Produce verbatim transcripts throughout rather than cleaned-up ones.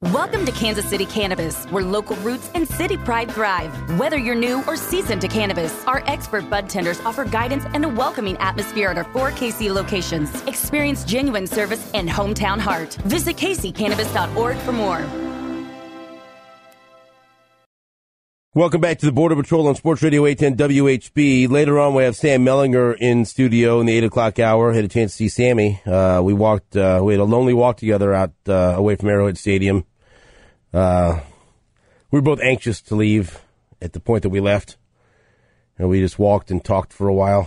Welcome to Kansas City Cannabis, where local roots and city pride thrive. Whether you're new or seasoned to cannabis, our expert bud tenders offer guidance and a welcoming atmosphere at our four K C locations. Experience genuine service and hometown heart. Visit K C cannabis dot org for more. Welcome back to the Border Patrol on Sports Radio eight ten W H B. Later on, we have Sam Mellinger in studio in the eight o'clock hour. Had a chance to see Sammy. Uh, we walked, uh, we had a lonely walk together out uh, away from Arrowhead Stadium. Uh, we were both anxious to leave at the point that we left. And we just walked and talked for a while.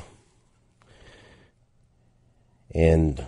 And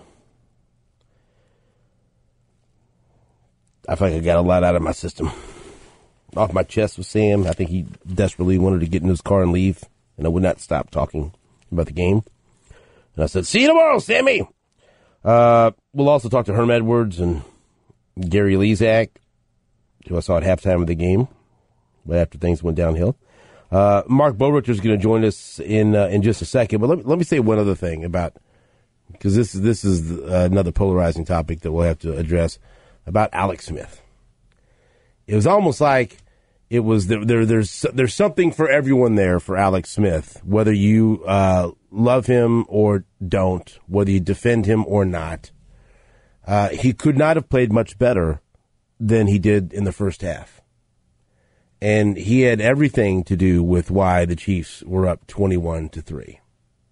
I feel like I got a lot out of my system. Off my chest with Sam. I think he desperately wanted to get in his car and leave, and I would not stop talking about the game. And I said, see you tomorrow, Sammy! Uh, we'll also talk to Herm Edwards and Gary Lezak, who I saw at halftime of the game, right after things went downhill. Uh, Mark Bowrichter is going to join us in uh, in just a second, but let me, let me say one other thing about, because this, this is uh, another polarizing topic that we'll have to address, about Alex Smith. It was almost like it was there, there. There's there's something for everyone there for Alex Smith, whether you uh, love him or don't, whether you defend him or not. Uh, he could not have played much better than he did in the first half, and he had everything to do with why the Chiefs were up twenty-one to three.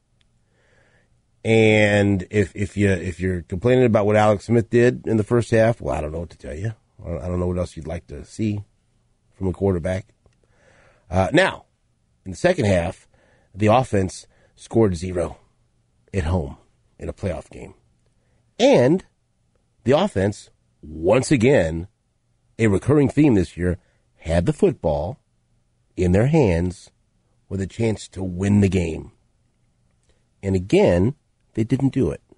And if if you if you're complaining about what Alex Smith did in the first half, well, I don't know what to tell you. I don't know what else you'd like to see from a quarterback. Uh, now, in the second half, the offense scored zero at home in a playoff game. And the offense, once again, a recurring theme this year, had the football in their hands with a chance to win the game. And again, they didn't do it.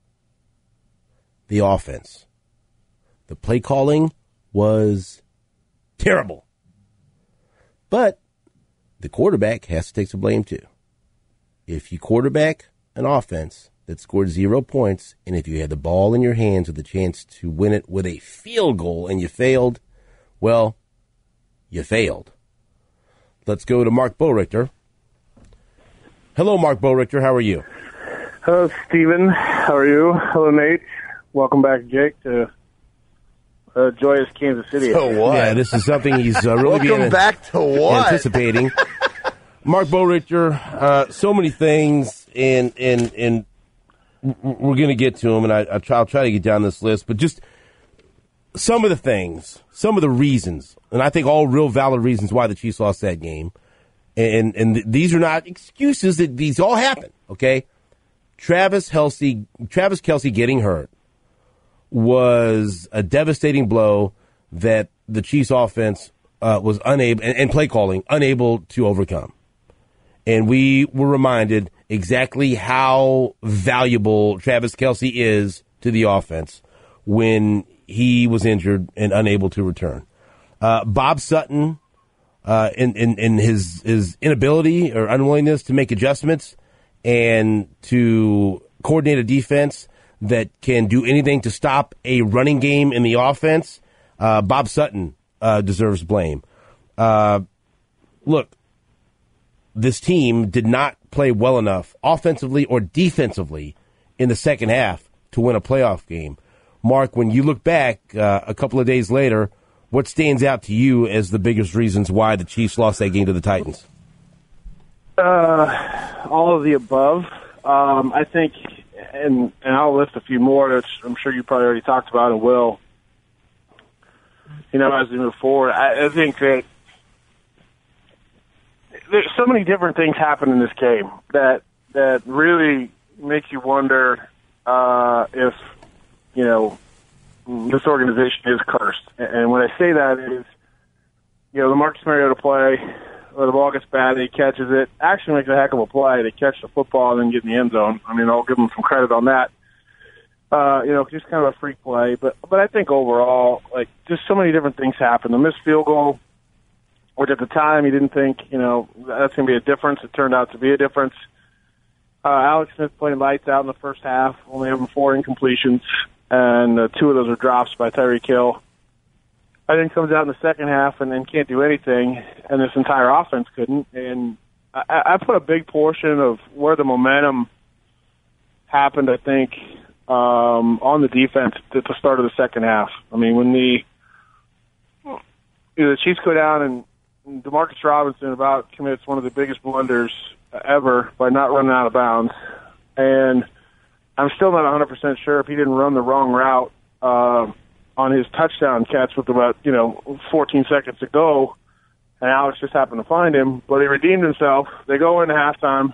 The offense. The play calling was terrible. But the quarterback has to take some blame too. If you quarterback an offense that scored zero points, and if you had the ball in your hands with a chance to win it with a field goal and you failed, well, you failed. Let's go to Mark Bowrichter. Hello, Mark Bowrichter. How are you? Hello, Steven. How are you? Hello, Nate. Welcome back, Jake, to Uh, joyous Kansas City. So what? Yeah, this is something he's uh, really Welcome being, back to what? anticipating. Mark Bowrichter, uh, so many things, and and and we're going to get to them, and I, I'll, try, I'll try to get down this list, but just some of the things, some of the reasons, and I think all real valid reasons why the Chiefs lost that game, and and th- these are not excuses. That these all happen. Okay, Travis Kelce, Travis Kelce getting hurt was a devastating blow that the Chiefs offense uh, was unable, and, and play calling, unable to overcome. And we were reminded exactly how valuable Travis Kelce is to the offense when he was injured and unable to return. Uh, Bob Sutton, uh, in, in, in his, his inability or unwillingness to make adjustments and to coordinate a defense that can do anything to stop a running game in the offense, uh, Bob Sutton uh, deserves blame. Uh, look, this team did not play well enough offensively or defensively in the second half to win a playoff game. Mark, when you look back uh, a couple of days later, what stands out to you as the biggest reasons why the Chiefs lost that game to the Titans? Uh, all of the above. Um, I think... And, and I'll list a few more that I'm sure you probably already talked about and will. You know, as we move forward, I, I think that there's so many different things happen in this game that that really make you wonder uh, if, you know, this organization is cursed. And when I say that is, you know, the Marcus Mariota play, where the ball gets bad, he catches it, actually makes a heck of a play to catch the football and then get in the end zone. I mean, I'll give him some credit on that. Uh, you know, just kind of a freak play. But but I think overall, like, just so many different things happen. The missed field goal, which at the time he didn't think, you know, that's going to be a difference. It turned out to be a difference. Uh, Alex Smith playing lights out in the first half, only having four incompletions, and uh, two of those are drops by Tyreek Hill. I think comes out in the second half and then can't do anything, and this entire offense couldn't. And I, I put a big portion of where the momentum happened, I think, um, on the defense at the start of the second half. I mean, when the you know, the Chiefs go down and Demarcus Robinson about commits one of the biggest blunders ever by not running out of bounds. And I'm still not one hundred percent sure if he didn't run the wrong route uh, on his touchdown catch with about, you know, fourteen seconds to go, and Alex just happened to find him. But he redeemed himself. They go into halftime,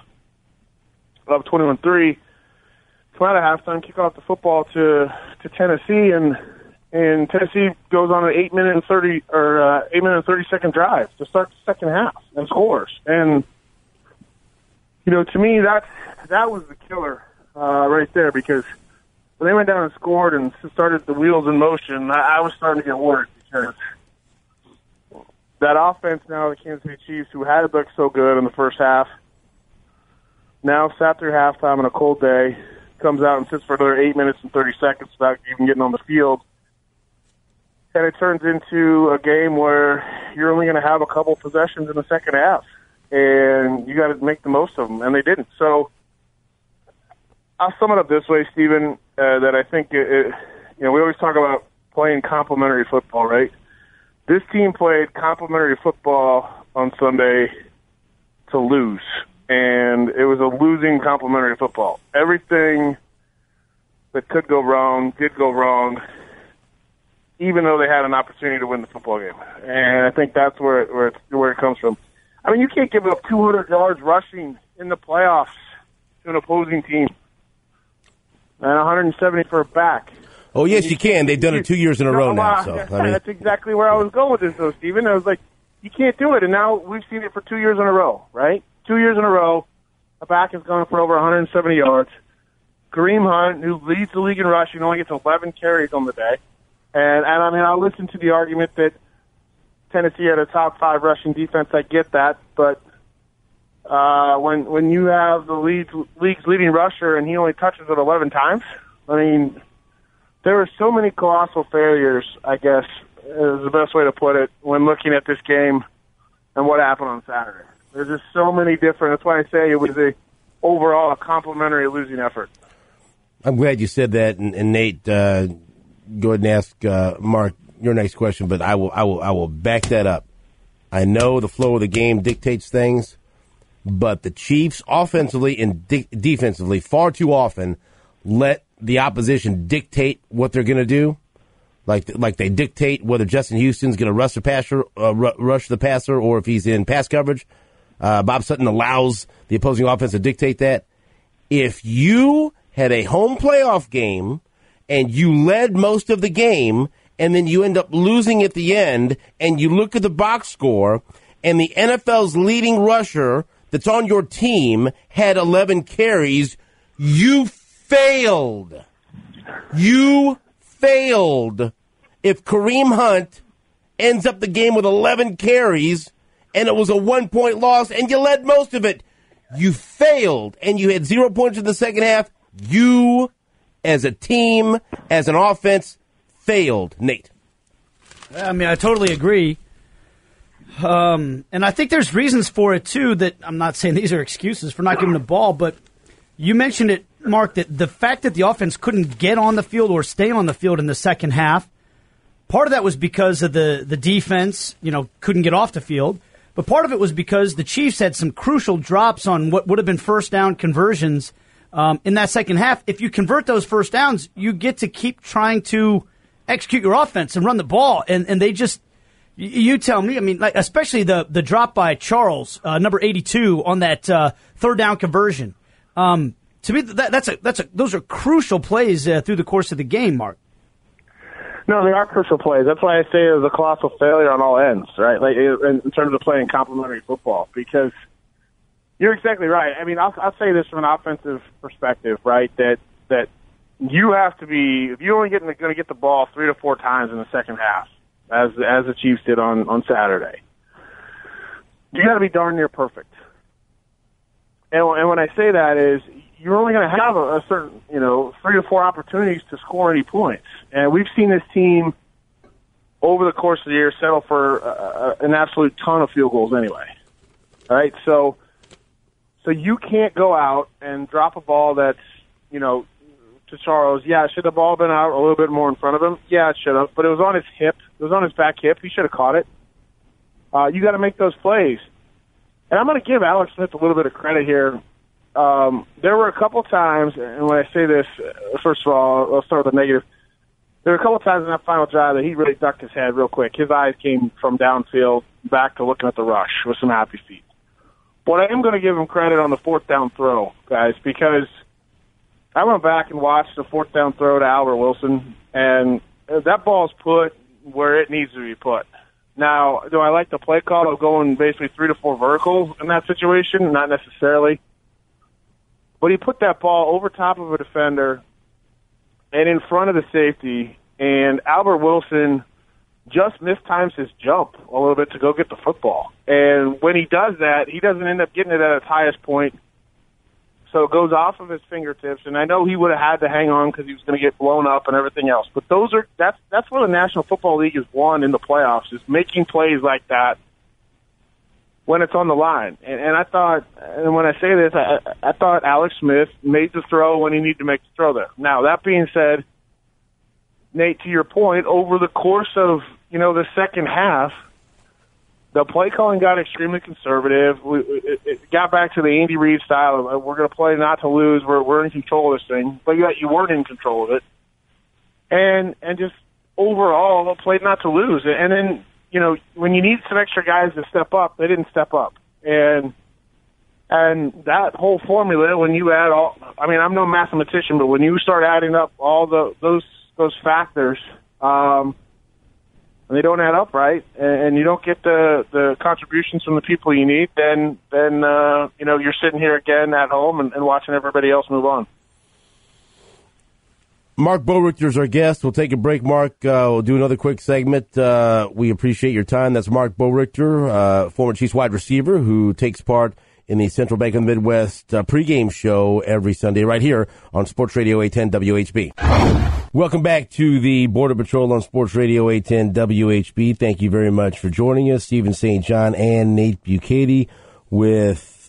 up twenty-one three, come out of halftime, kick off the football to to Tennessee, and and Tennessee goes on an eight minute and thirty or uh, eight minute and thirty second drive to start the second half and scores. And you know, to me, that that was the killer uh, right there, because when they went down and scored and started the wheels in motion, I, I was starting to get worried, because that offense now, the Kansas City Chiefs, who had looked so good in the first half, now sat through halftime on a cold day, comes out and sits for another eight minutes and thirty seconds without even getting on the field. And it turns into a game where you're only going to have a couple possessions in the second half, and you got to make the most of them, and they didn't. So I'll sum it up this way, Stephen, uh, that I think, it, it, you know, we always talk about playing complementary football, right? This team played complementary football on Sunday to lose, and it was a losing complementary football. Everything that could go wrong did go wrong, even though they had an opportunity to win the football game. And I think that's where it, where, it's, where it comes from. I mean, you can't give up two hundred yards rushing in the playoffs to an opposing team, and one hundred seventy for a back. Oh, yes, you can. They've done it two years in a row now. So that's, I mean, that's exactly where I was going with this, though, Stephen. I was like, you can't do it. And now we've seen it for two years in a row, right? Two years in a row, a back has gone for over one hundred seventy yards. Kareem Hunt, who leads the league in rushing, only gets eleven carries on the day. And, and I mean, I'll listen to the argument that Tennessee had a top five rushing defense. I get that. But uh, when when you have the lead, league's leading rusher and he only touches it eleven times, I mean, there were so many colossal failures, I guess, is the best way to put it, when looking at this game and what happened on Saturday. There's just so many different, that's why I say it was a overall a complimentary losing effort. I'm glad you said that, and, and Nate, uh, go ahead and ask uh, Mark your next question, but I will, I will, I will back that up. I know the flow of the game dictates things, but the Chiefs, offensively and de- defensively, far too often let the opposition dictate what they're going to do, like like they dictate whether Justin Houston's going to rush the passer, uh, r- rush the passer, or if he's in pass coverage. Uh, Bob Sutton allows the opposing offense to dictate that. If you had a home playoff game and you led most of the game, and then you end up losing at the end, and you look at the box score, and the N F L's leading rusher that's on your team had eleven carries, you failed. You failed. If Kareem Hunt ends up the game with eleven carries and it was a one-point loss and you led most of it, you failed. And you had zero points in the second half. You, as a team, as an offense, failed. Nate. I mean, I totally agree. Um, and I think there's reasons for it, too, that I'm not saying these are excuses for not giving the ball, but you mentioned it, Mark, that the fact that the offense couldn't get on the field or stay on the field in the second half, part of that was because of the, the defense, you know, couldn't get off the field. But part of it was because the Chiefs had some crucial drops on what would have been first down conversions um, in that second half. If you convert those first downs, you get to keep trying to execute your offense and run the ball. And, and they just, you tell me, I mean, like especially the, the drop by Charles, uh, number eighty-two, on that uh, third down conversion. Um, to me, that, that's a that's a those are crucial plays uh, through the course of the game, Mark. No, they are crucial plays. That's why I say it was a colossal failure on all ends, right? Like in, in terms of playing complementary football, because you're exactly right. I mean, I'll, I'll say this from an offensive perspective, right? That that you have to be, if you're only getting going to get the ball three to four times in the second half, as as the Chiefs did on on Saturday, you got to be darn near perfect. And, and when I say that is, you're only going to have a, a certain, you know, three to four opportunities to score any points. And we've seen this team over the course of the year, settle for uh, an absolute ton of field goals anyway. All right, so so you can't go out and drop a ball that's, you know, to Charles, yeah, should the ball been out a little bit more in front of him? Yeah, it should have, but it was on his hip. It was on his back hip. He should have caught it. Uh, you got to make those plays. And I'm going to give Alex Smith a little bit of credit here. Um, there were a couple times, and when I say this, first of all, I'll start with the negative. There were a couple times in that final drive that he really ducked his head real quick. His eyes came from downfield back to looking at the rush with some happy feet. But I am going to give him credit on the fourth down throw, guys, because I went back and watched the fourth down throw to Albert Wilson, and that ball's put where it needs to be put. Now, do I like the play call of going basically three to four verticals in that situation? Not necessarily. But he put that ball over top of a defender and in front of the safety, and Albert Wilson just mistimes his jump a little bit to go get the football. And when he does that, he doesn't end up getting it at its highest point, so it goes off of his fingertips. And I know he would have had to hang on because he was going to get blown up and everything else. But those are that's that's where the National Football League has won in the playoffs, is making plays like that when it's on the line. And, and I thought, and when I say this, I, I thought Alex Smith made the throw when he needed to make the throw there. Now, that being said, Nate, to your point, over the course of, you know, the second half, the play calling got extremely conservative. We, it, it got back to the Andy Reid style of, we're going to play not to lose. We're, we're in control of this thing. But yet you weren't in control of it. And, and just overall, played not to lose. And then, you know, when you need some extra guys to step up, they didn't step up. And and that whole formula, when you add all, I mean, I'm no mathematician, but when you start adding up all the those those factors, um, and they don't add up right, and, and you don't get the, the contributions from the people you need, then, then uh, you know, you're sitting here again at home and, and watching everybody else move on. Mark Boerichter is our guest. We'll take a break, Mark. Uh, we'll do another quick segment. Uh, we appreciate your time. That's Mark Boerichter, uh, former Chiefs wide receiver who takes part in the Central Bank of the Midwest uh, pregame show every Sunday right here on Sports Radio eight ten W H B. Welcome back to the Border Patrol on Sports Radio eight ten W H B. Thank you very much for joining us. Stephen Saint John and Nate Bukaty with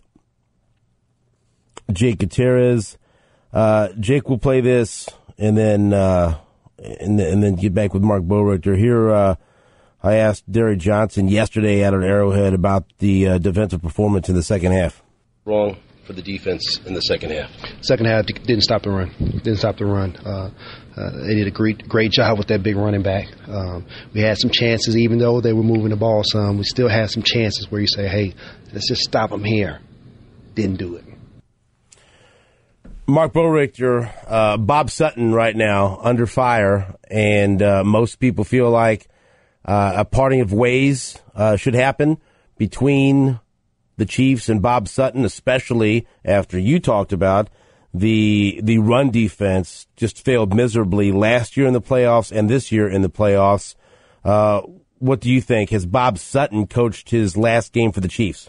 Jake Gutierrez. Uh, Jake will play this. And then, uh, and, and then get back with Mark Boerichter. Here, uh, I asked Derek Johnson yesterday out at Arrowhead about the uh, defensive performance in the second half. Wrong for the defense in the second half. Second half didn't stop the run. Didn't stop the run. Uh, uh, they did a great, great job with that big running back. Um, we had some chances, even though they were moving the ball some. We still had some chances where you say, "Hey, let's just stop them here." Didn't do it. Mark Boerichter, uh, Bob Sutton right now under fire, and uh, most people feel like uh, a parting of ways uh, should happen between the Chiefs and Bob Sutton, especially after you talked about the the run defense just failed miserably last year in the playoffs and this year in the playoffs. Uh, what do you think? Has Bob Sutton coached his last game for the Chiefs?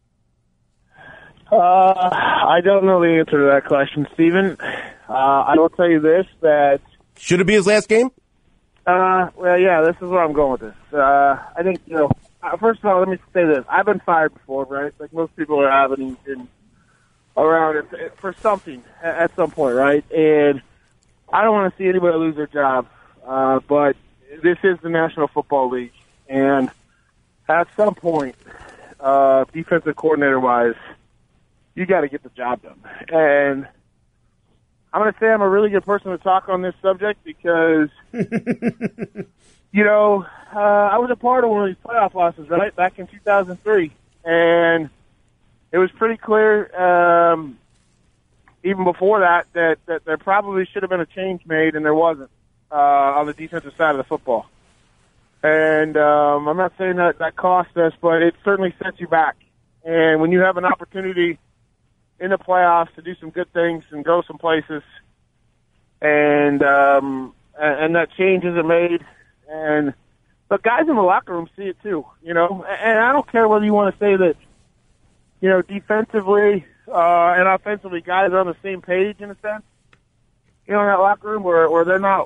Uh, I don't know the answer to that question, Stephen. Uh, I will tell you this, that... Should it be his last game? Uh, well, yeah, this is where I'm going with this. Uh, I think, you know, uh, first of all, let me say this. I've been fired before, right? Like most people are having been around it, it, for something at, at some point, right? And I don't want to see anybody lose their job, uh, but this is the National Football League. And at some point, uh, defensive coordinator-wise, you got to get the job done. And I'm going to say I'm a really good person to talk on this subject because, you know, uh, I was a part of one of these playoff losses, right, back in two thousand three. And it was pretty clear, um, even before that, that, that there probably should have been a change made, and there wasn't uh, on the defensive side of the football. And um, I'm not saying that that cost us, but it certainly sets you back. And when you have an opportunity in the playoffs to do some good things and go some places, and um, and that change isn't made, and but guys in the locker room see it too, you know. And I don't care whether you want to say that, you know, defensively uh, and offensively, guys are on the same page in a sense, you know, in that locker room where where they're not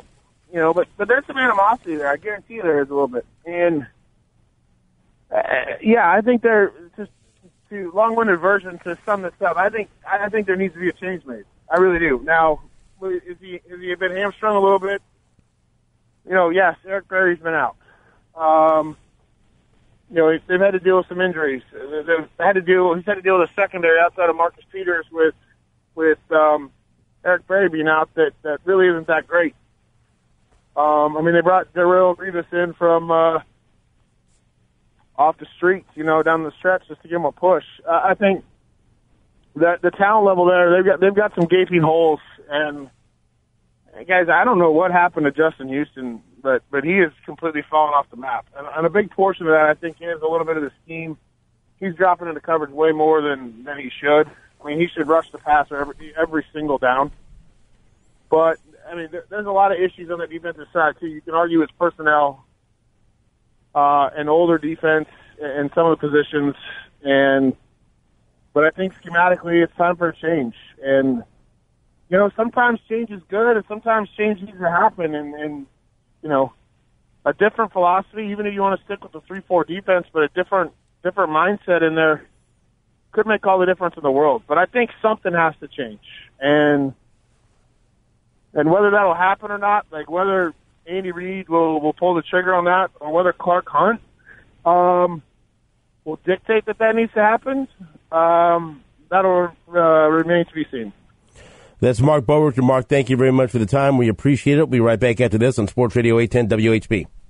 you know, but but there's some animosity there. I guarantee you there is a little bit. And uh, yeah, I think there just to long-winded version to sum this up. I think I think there needs to be a change made. I really do. Now, is he has he been hamstrung a little bit? You know, yes, Eric Berry's been out. Um, you know, they've had to deal with some injuries. They've had to deal. He's had to deal with a secondary outside of Marcus Peters with with um, Eric Berry being out. That that really isn't that great. Um, I mean, they brought Darrell Rivas in from uh, off the street, you know, down the stretch just to give him a push. Uh, I think that the talent level there, they've got they've got some gaping holes. And guys, I don't know what happened to Justin Houston, but but he has completely fallen off the map. And, and a big portion of that, I think, is a little bit of the scheme. He's dropping into coverage way more than than he should. I mean, he should rush the passer every every single down. But I mean, there, there's a lot of issues on the defensive side too. You can argue it's personnel, uh, and older defense in some of the positions, and but I think schematically it's time for a change. And you know, sometimes change is good, and sometimes change needs to happen. And, and you know, a different philosophy, even if you want to stick with the three four defense, but a different different mindset in there could make all the difference in the world. But I think something has to change, and. And whether that'll happen or not, like whether Andy Reid will, will pull the trigger on that or whether Clark Hunt um, will dictate that that needs to happen, um, that'll uh, remain to be seen. That's Mark Boerter. Mark, thank you very much for the time. We appreciate it. We'll be right back after this on Sports Radio eight ten W H B.